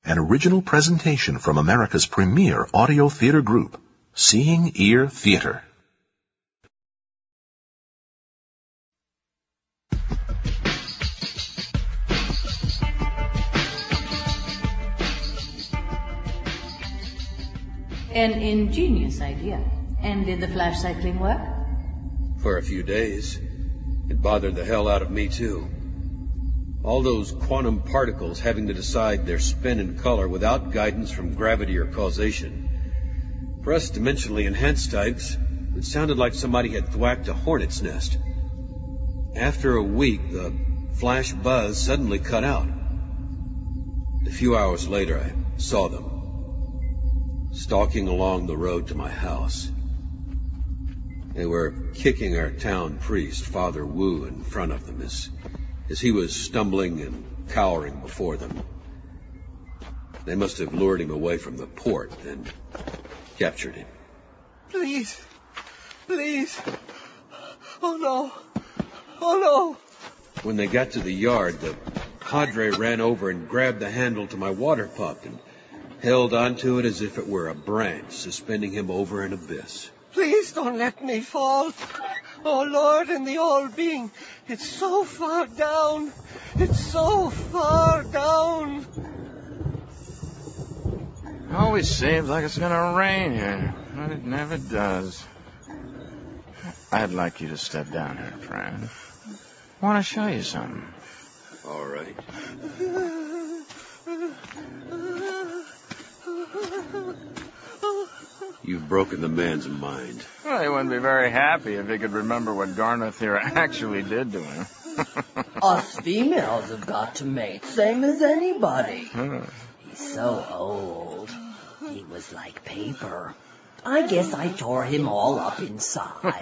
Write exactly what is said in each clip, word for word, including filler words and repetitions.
an original presentation from America's premier audio theater group, Seeing Ear Theater. An ingenious idea. And did the flash cycling work? For a few days. It bothered the hell out of me, too. All those quantum particles having to decide their spin and color without guidance from gravity or causation. For us dimensionally enhanced types, it sounded like somebody had thwacked a hornet's nest. After a week, the flash buzz suddenly cut out. A few hours later, I saw them, stalking along the road to my house. They were kicking our town priest, Father Wu, in front of them as, as he was stumbling and cowering before them. They must have lured him away from the port and captured him. Please, please. Oh no, oh no. When they got to the yard, the Padre ran over and grabbed the handle to my water pump and held onto it as if it were a branch, suspending him over an abyss. Please don't let me fall. Oh, Lord and the All-Being, it's so far down. It's so far down. It always seems like it's going to rain here, but it never does. I'd like you to step down here, friend. I want to show you something. All right. You've broken the man's mind. Well, he wouldn't be very happy if he could remember what Garnath here actually did to him. Us females have got to mate, same as anybody. Huh. He's so old. He was like paper. I guess I tore him all up inside.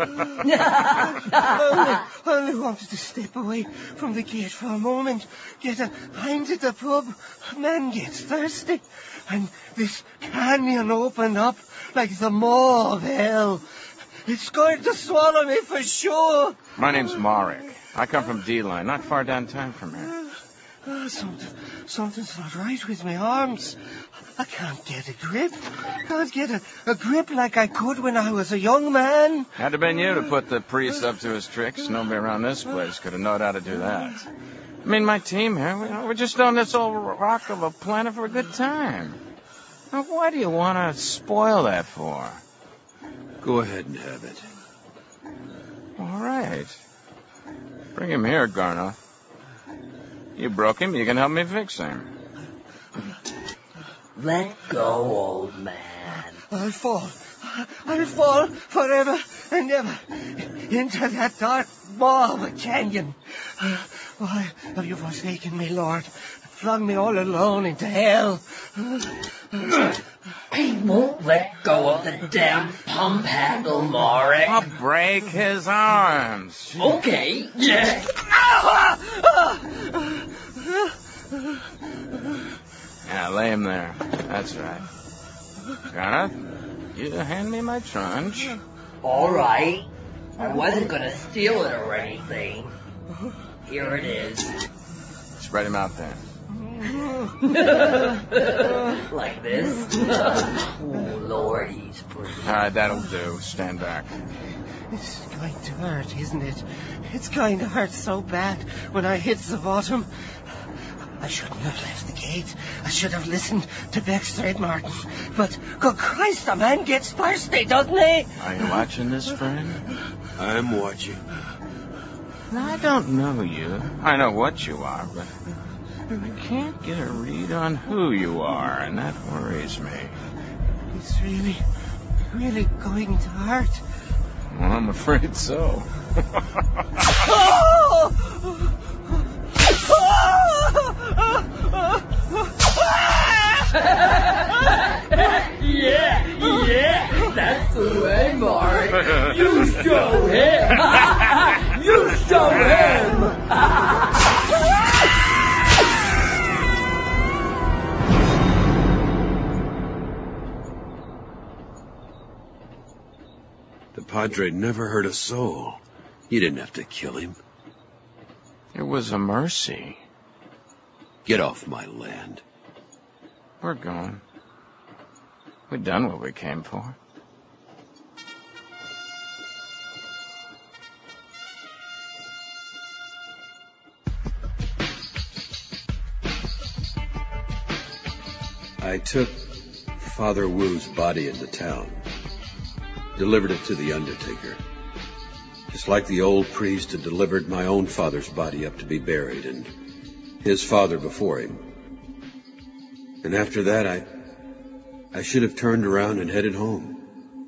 I only, only wanted to step away from the gate for a moment, get a pint at the pub. Man gets thirsty, and this canyon opened up like the maw of hell. It's going to swallow me for sure. My name's Marek. I come from D-Line, not far downtown from here. Uh, something, something's not right with my arms. I can't get a grip. Can't get a, a grip like I could when I was a young man. Had to have been you to put the priest up to his tricks. Nobody around this place could have known how to do that. I mean, my team here, we, we're just on this old rock of a planet for a good time. Now, why do you want to spoil that for? Go ahead and have it. All right. Bring him here, Garnath. You broke him, you can help me fix him. Let go, old man. I'll fall. I'll fall forever and ever into that dark maw of a canyon. Why have you forsaken me, Lord? Flung me all alone into hell. He won't let go of the damn pump handle, Marek. I'll break his arms. Okay, yeah. Yeah, lay him there. That's right. Garnath, you hand me my trunch. All right. I wasn't going to steal it or anything. Here it is. Spread him out there. Like this? Oh, Lord, he's pretty. All right, that'll do. Stand back. It's going to hurt, isn't it? It's going to hurt so bad when I hit the bottom. I shouldn't have left the gate. I should have listened to Beckstraight Martin. But, good Christ, a man gets thirsty, doesn't he? Are you watching this, friend? I'm watching. I don't know you. I know what you are, but I can't get a read on who you are, and that worries me. It's really, really going to hurt. Well, I'm afraid so. Yeah, yeah, that's the way, Mark. You show him. You show him. The Padre never hurt a soul. You didn't have to kill him. It was a mercy. Get off my land. We're going. We've done what we came for. I took Father Wu's body into town, delivered it to the undertaker, just like the old priest had delivered my own father's body up to be buried, and his father before him. And after that, I, I should have turned around and headed home.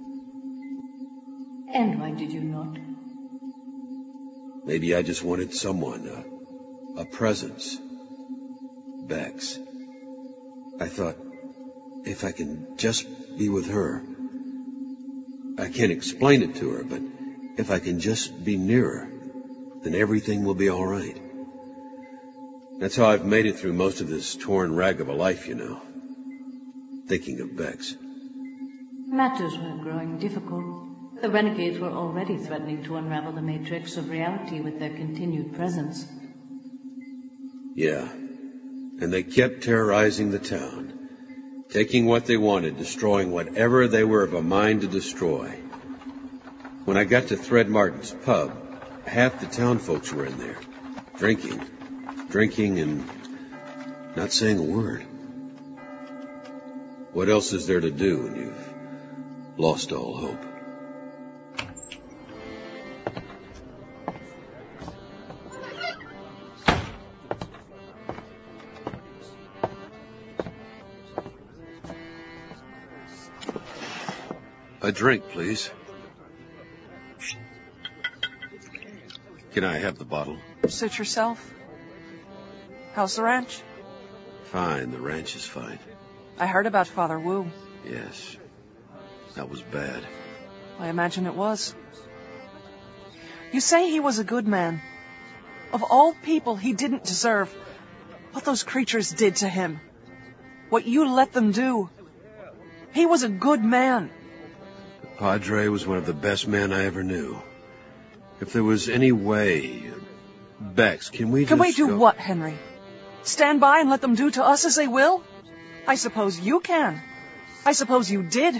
And why did you not? Maybe I just wanted someone, a, a presence. Bex. I thought, if I can just be with her. I can't explain it to her, but if I can just be near her, then everything will be all right. That's how I've made it through most of this torn rag of a life, you know. Thinking of Bex. Matters were growing difficult. The renegades were already threatening to unravel the matrix of reality with their continued presence. Yeah. And they kept terrorizing the town. Taking what they wanted, destroying whatever they were of a mind to destroy. When I got to Threadmartin's pub, half the town folks were in there, drinking, drinking and not saying a word. What else is there to do when you've lost all hope? A drink, please. Can I have the bottle? Suit yourself. How's the ranch? Fine, the ranch is fine. I heard about Father Wu. Yes, that was bad. I imagine it was. You say he was a good man. Of all people he didn't deserve what those creatures did to him. What you let them do. He was a good man. The Padre was one of the best men I ever knew. If there was any way... Bex, can we Can just we do go... what, Henry? Stand by and let them do to us as they will? I suppose you can. I suppose you did.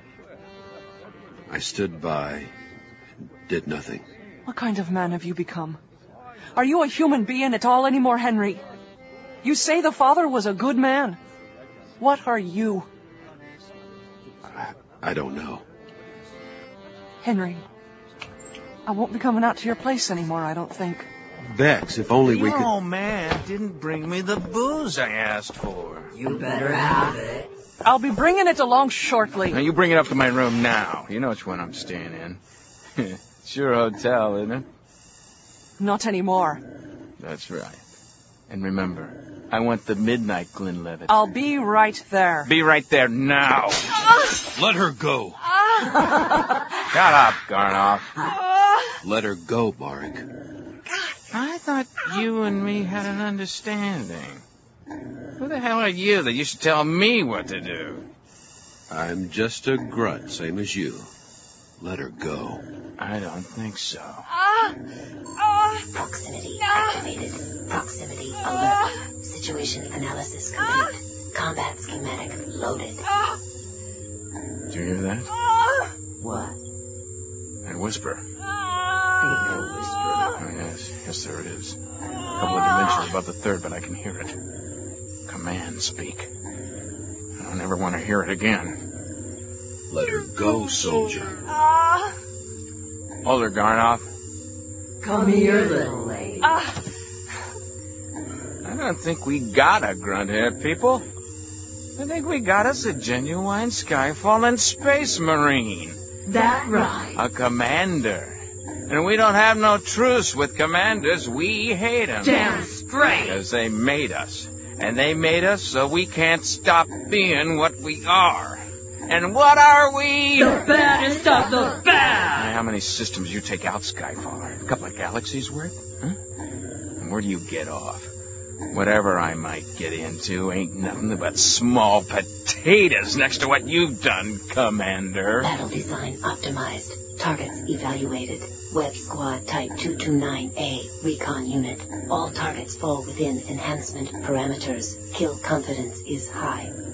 I stood by and did nothing. What kind of man have you become? Are you a human being at all anymore, Henry? You say the father was a good man. What are you? I, I don't know. Henry, I won't be coming out to your place anymore, I don't think. Bex, if only we Your could... old man didn't bring me the booze I asked for. You better have it. I'll be bringing it along shortly. Now, you bring it up to my room now. You know which one I'm staying in. It's your hotel, isn't it? Not anymore. That's right. And remember, I want the midnight Glenlivet. I'll be right there. Be right there now. Let her go. Shut up, Garnoff. Let her go, Mark. I thought you and me had an understanding. Who the hell are you that you should tell me what to do? I'm just a grunt, same as you. Let her go. I don't think so. Proximity activated. Proximity alert. Situation analysis complete. Combat schematic loaded. Do you hear that? What? That whisper. Ain't no whisper. Oh, yes. Yes, there it is. A couple of dimensions above the third, but I can hear it. Command speak. I don't ever want to hear it again. Let her go, soldier. Hold her, Garnoff. Come here, little lady. I don't think we got a grunt-head, people. I think we got us a genuine Skyfallen space marine. That right. A commander. And we don't have no truce with commanders. We hate them. Damn straight. Because they made us. And they made us so we can't stop being what we are. And what are we? The baddest of the bad. How many systems you take out, Skyfaller? A couple of galaxies worth? Huh? And where do you get off? Whatever I might get into ain't nothing but small potatoes next to what you've done, Commander. Battle design optimized. Targets evaluated. Web Squad Type two two nine A. Recon Unit. All targets fall within enhancement parameters. Kill confidence is high.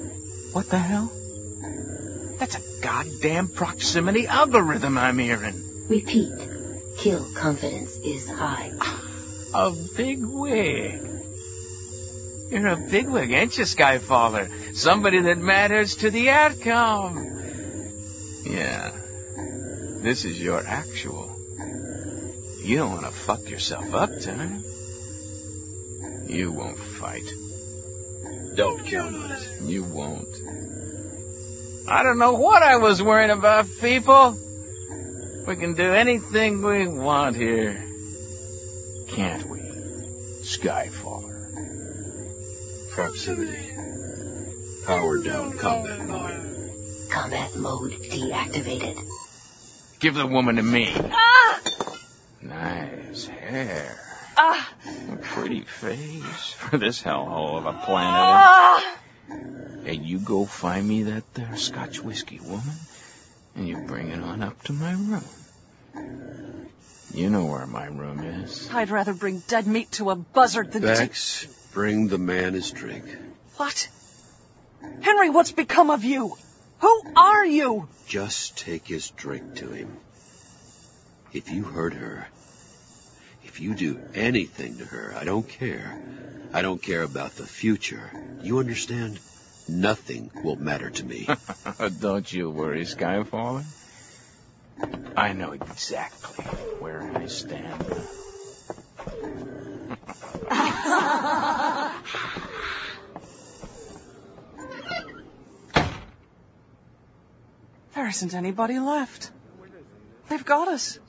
What the hell? That's a goddamn proximity algorithm I'm hearing. Repeat. Kill confidence is high. A bigwig. You're a bigwig, ain't you, Skyfaller? Somebody that matters to the outcome. Yeah. This is your actual. You don't want to fuck yourself up, Tim. You won't fight. Don't count on it. You won't. I don't know what I was worrying about, people. We can do anything we want here. Can't we, Skyfaller? Proximity. Power down combat mode. Combat mode deactivated. Give the woman to me. Ah! Nice hair. Ah! A pretty face for this hellhole of a planet. Ah! Hey, you go find me that there Scotch whiskey woman, and you bring it on up to my room. You know where my room is. I'd rather bring dead meat to a buzzard than Bex, bring the man his drink. to... What? Henry, what's become of you? Who are you? Just take his drink to him. If you hurt her, if you do anything to her, I don't care. I don't care about the future. You understand? Nothing will matter to me. Don't you worry, Skyfaller. I know exactly where I stand. There isn't anybody left. They've got us.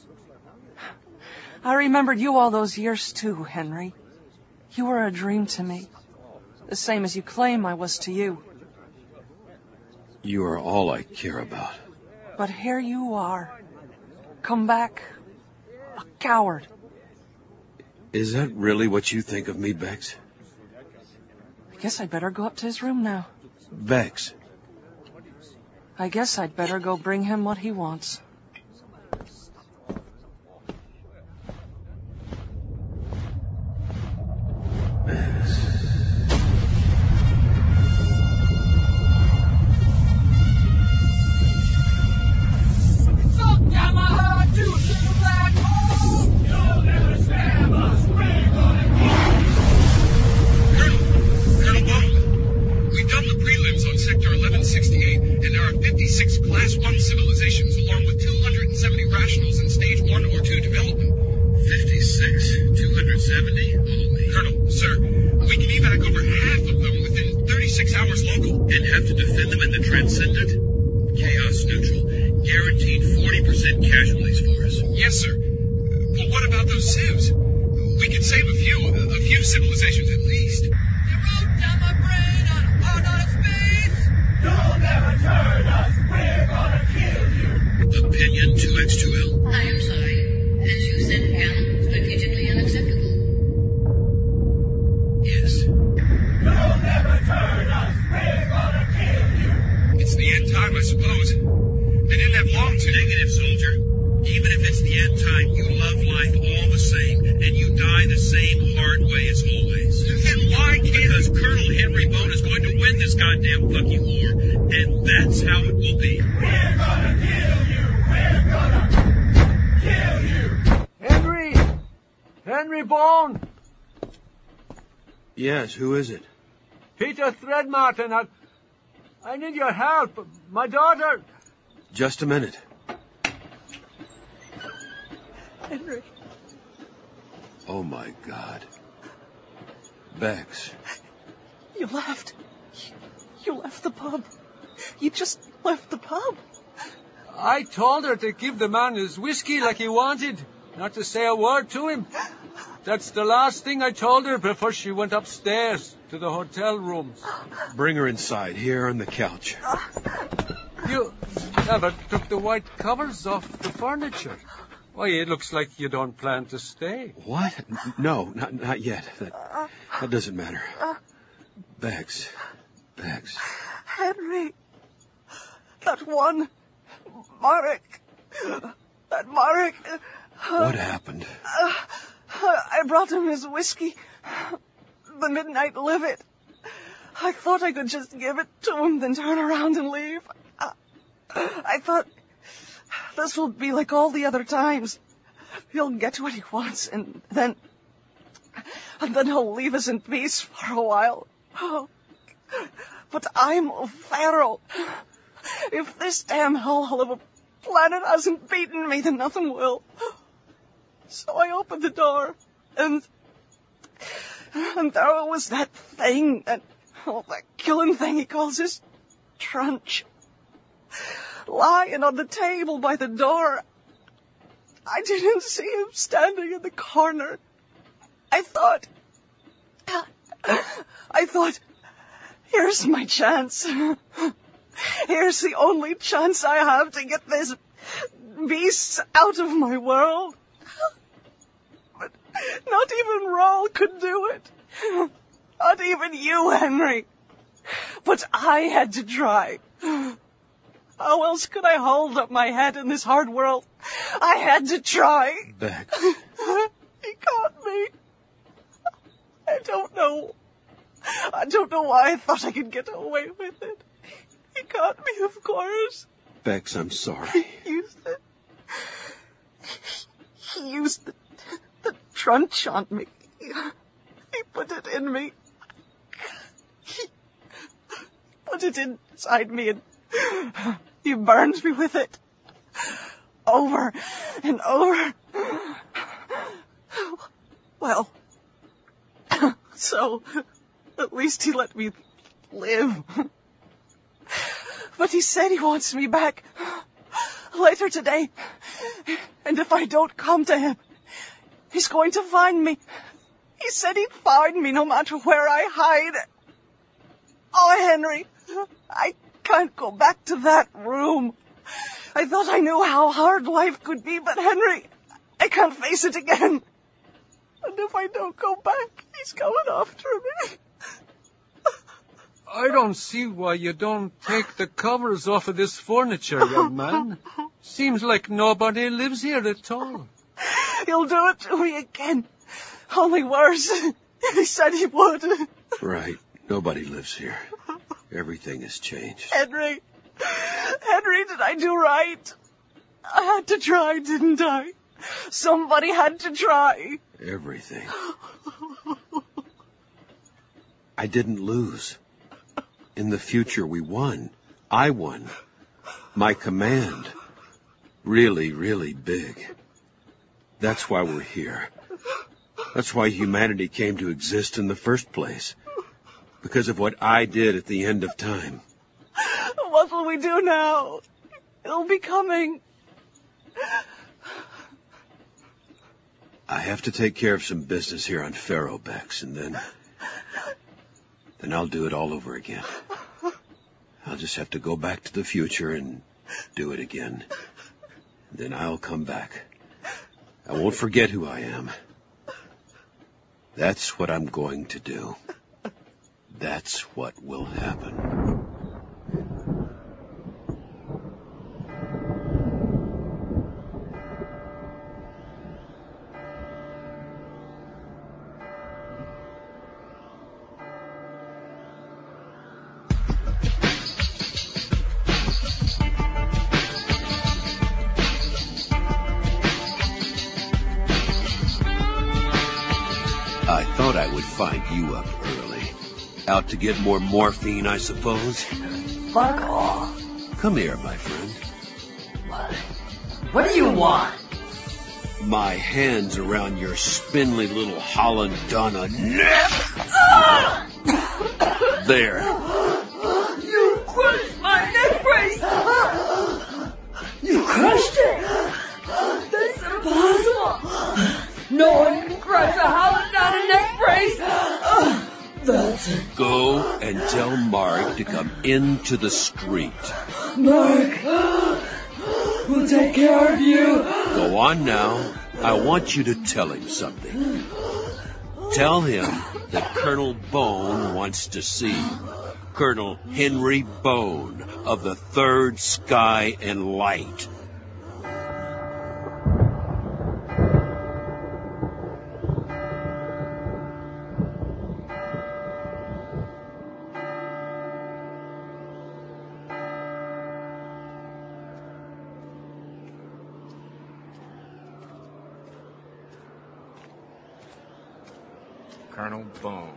I remembered you all those years too, Henry. You were a dream to me. The same as you claim I was to you. You are all I care about. But here you are. Come back. A coward. Is that really what you think of me, Bex? I guess I'd better go up to his room now. Bex. I guess I'd better go bring him what he wants. Yes, who is it? Peter Threadmartin. I, I need your help. My daughter... Just a minute. Henry. Oh, my God. Bex. You left. You left the pub. You just left the pub. I told her to give the man his whiskey like he wanted, not to say a word to him. That's the last thing I told her before she went upstairs to the hotel rooms. Bring her inside, here on the couch. You never took the white covers off the furniture. Why, it looks like you don't plan to stay. What? No, not not yet. That, that doesn't matter. Bex. Bex. Henry. That one. Marek. That Marek. What happened? Uh, I brought him his whiskey. The Midnight Livet. I thought I could just give it to him, then turn around and leave. I, I thought this will be like all the other times. He'll get what he wants, and then... And then he'll leave us in peace for a while. Oh, but I'm a pharaoh. If this damn hellhole of a planet hasn't beaten me, then nothing will. So I opened the door, and... And there was that thing, that, oh, that killing thing he calls his trunch, lying on the table by the door. I didn't see him standing in the corner. I thought... I thought, here's my chance. Here's the only chance I have to get this beast out of my world. But not even Rawl could do it. Not even you, Henry. But I had to try. How else could I hold up my head in this hard world? I had to try. Bex. He caught me. I don't know. I don't know why I thought I could get away with it. He caught me, of course. Bex, I'm sorry. He used it. He used the, the trunch on me. He put it in me. He put it inside me and he burned me with it. Over and over. Well, so at least he let me live. But he said he wants me back later today. And if I don't come to him, he's going to find me. He said he'd find me no matter where I hide. Oh, Henry, I can't go back to that room. I thought I knew how hard life could be, but Henry, I can't face it again. And if I don't go back, he's coming after me. I don't see why you don't take the covers off of this furniture, young man. Seems like nobody lives here at all. He'll do it to me again. Only worse. He said he would. Right. Nobody lives here. Everything has changed. Henry. Henry, did I do right? I had to try, didn't I? Somebody had to try. Everything. I didn't lose. In the future, we won. I won. My command. Really, really big. That's why we're here. That's why humanity came to exist in the first place. Because of what I did at the end of time. What will we do now? It'll be coming. I have to take care of some business here on Pharaoh, Bex, and then... Then I'll do it all over again. I'll just have to go back to the future and do it again. Then I'll come back. I won't forget who I am. That's what I'm going to do. That's what will happen. I thought I would find you up early. Out to get more morphine, I suppose? Fuck off. Come here, my friend. What? What do you want? My hands around your spindly little Holland Donna neck. There. You crushed my neck brace. You crushed it. That's impossible. No one can crush a Holland Donna neck brace. That's it. Go and tell Marg to come into the street. Marg, we'll take care of you. Go on now. I want you to tell him something. Tell him that Colonel Bone wants to see him. Colonel Henry Bone of the Third Sky and Light. Colonel Boone.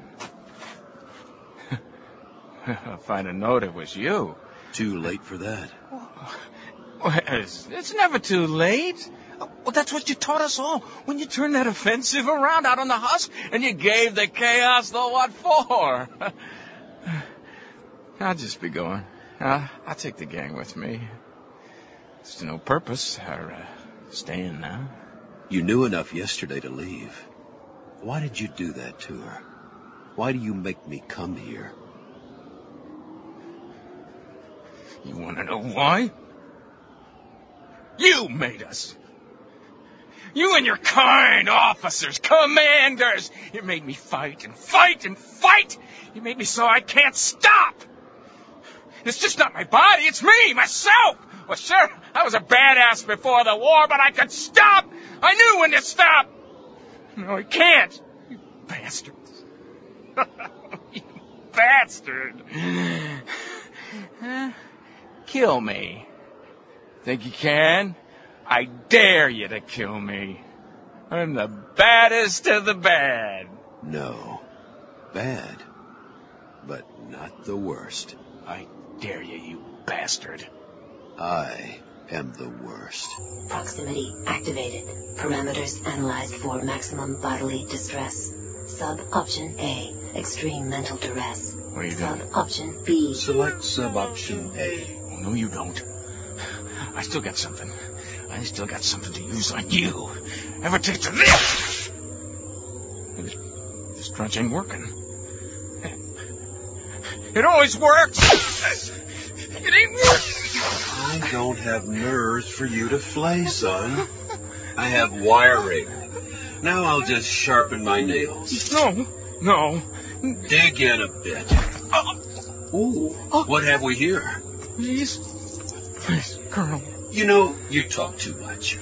If I'd have known it was you. Too late for that. Well, it's, it's never too late. Well, that's what you taught us all when you turned that offensive around out on the husk and you gave the chaos the what for. I'll just be going. Uh, I'll take the gang with me. There's no purpose or uh, staying now. You knew enough yesterday to leave. Why did you do that to her? Why do you make me come here? You want to know why? You made us. You and your kind officers, commanders. You made me fight and fight and fight. You made me so I can't stop. It's just not my body. It's me, myself. Well, sure, I was a badass before the war, but I could stop. I knew when to stop. No, I can't. You bastards. You bastard. Huh? Kill me. Think you can? I dare you to kill me. I'm the baddest of the bad. No. Bad. But not the worst. I dare you, you bastard. I am the worst. Proximity activated. Parameters analyzed for maximum bodily distress. Sub-option A, extreme mental duress. What are you doing? Sub-option B. Select sub-option A. Oh, no, you don't. I still got something. I still got something to use on you. Ever taste of this? This, this crunch ain't working. It always works. It ain't working. I don't have nerves for you to flay, son. I have wiring. Now I'll just sharpen my nails. No, no. Dig in a bit. Ooh, what have we here? Please, please, Colonel. You know, you talk too much.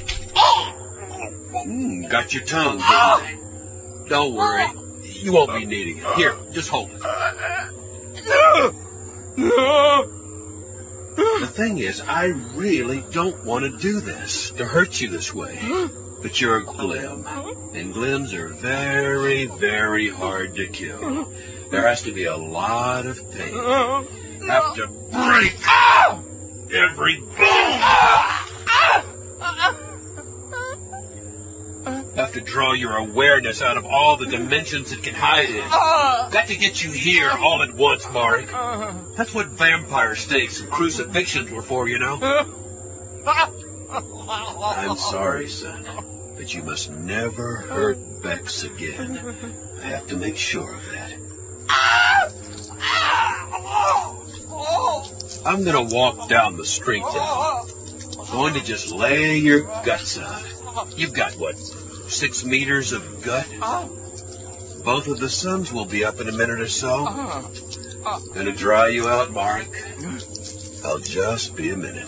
Mm, got your tongue, didn't I? Don't worry. You won't be needing it. Here, just hold it. No! No! The thing is, I really don't want to do this, to hurt you this way. But you're a Glim, and Glims are very, very hard to kill. There has to be a lot of pain. Have to break every bone. Have to draw your awareness out of all the dimensions it can hide in. Got to get you here all at once, Marek. That's what vampire stakes and crucifixions were for, you know. I'm sorry, son, but you must never hurt Bex again. I have to make sure of that. I'm going to walk down the street now. Going to just lay your guts out. You've got, what, six meters of gut? Both of the suns will be up in a minute or so. Gonna dry you out, Marek. I'll just be a minute.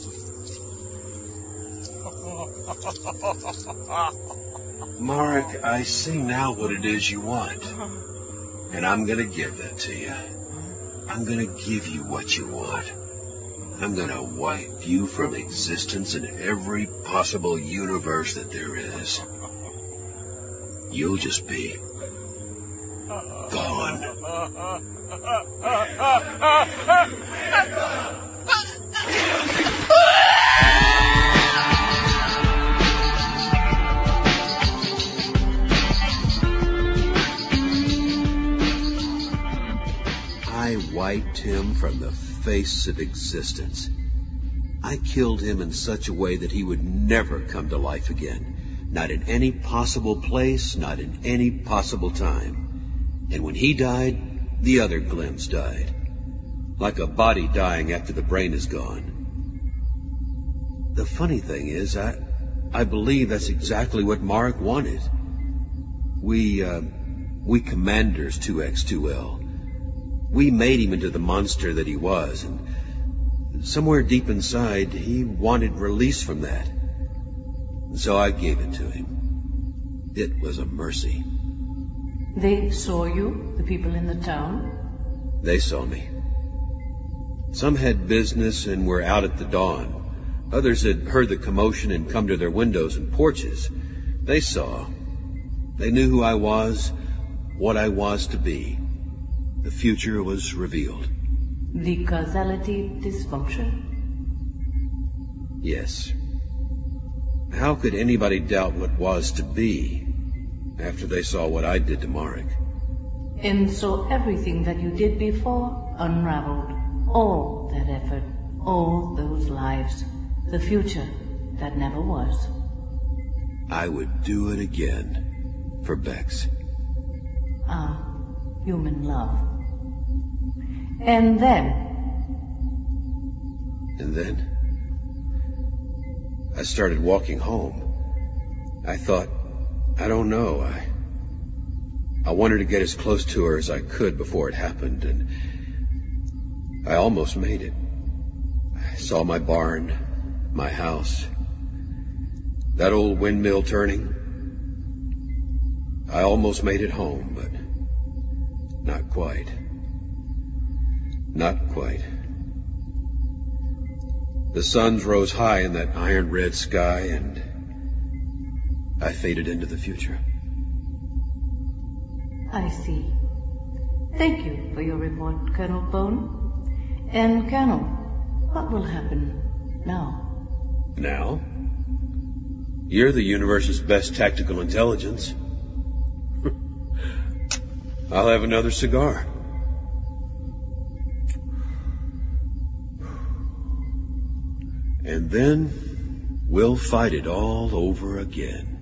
Marek, I see now what it is you want. And I'm gonna give that to you. I'm gonna give you what you want. I'm gonna wipe you from existence in every possible universe that there is. You'll just be gone. I wiped him from the face of existence. I killed him in such a way that he would never come to life again. Not in any possible place, not in any possible time. And when he died, the other Glims died. Like a body dying after the brain is gone. The funny thing is, I, I believe that's exactly what Marek wanted. We, uh, we commanders two X two L. We made him into the monster that he was, and somewhere deep inside, he wanted release from that. And so I gave it to him. It was a mercy. They saw you, the people in the town? They saw me. Some had business and were out at the dawn. Others had heard the commotion and come to their windows and porches. They saw. They knew who I was, what I was to be. The future was revealed. The causality dysfunction? Yes. How could anybody doubt what was to be after they saw what I did to Marek? And so everything that you did before unraveled. All that effort, all those lives, the future that never was. I would do it again for Bex. Ah, human love. And then? And then? I started walking home. I thought, I don't know, I... I wanted to get as close to her as I could before it happened, and I almost made it. I saw my barn, my house, that old windmill turning. I almost made it home, but not quite. Not quite. The suns rose high in that iron red sky, and I faded into the future. I see. Thank you for your report, Colonel Bone. And Colonel, what will happen now? Now? You're the universe's best tactical intelligence. I'll have another cigar. And then we'll fight it all over again.